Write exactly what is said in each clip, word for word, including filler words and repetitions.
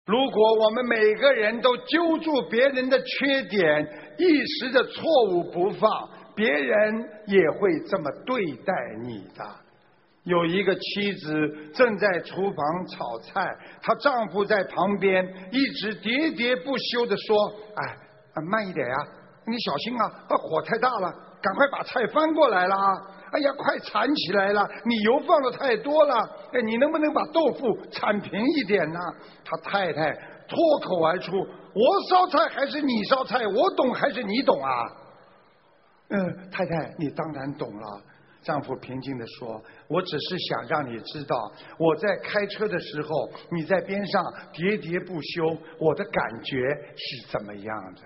如果我们每个人都揪住别人的缺点，一时的错误不放，别人也会这么对待你的。有一个妻子正在厨房炒菜，她丈夫在旁边一直喋喋不休地说：哎，慢一点呀，你小心啊，火太大了，赶快把菜翻过来了啊！哎呀，快铲起来了，你油放的太多了，哎，你能不能把豆腐铲平一点呢？他太太脱口而出：我烧菜还是你烧菜？我懂还是你懂啊？嗯，太太，你当然懂了。丈夫平静地说：我只是想让你知道，我在开车的时候，你在边上喋喋不休，我的感觉是怎么样的。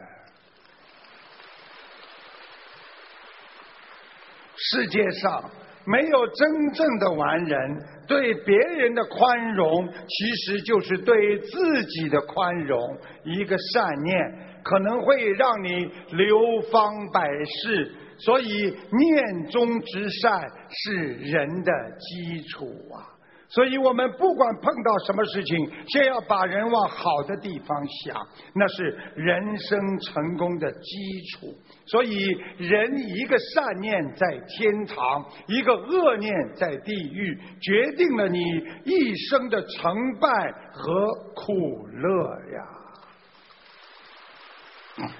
世界上没有真正的完人，对别人的宽容其实就是对自己的宽容。一个善念可能会让你流芳百世，所以念中之善是人的基础啊。所以我们不管碰到什么事情，先要把人往好的地方想，那是人生成功的基础。所以人一个善念在天堂，一个恶念在地狱，决定了你一生的成败和苦乐呀。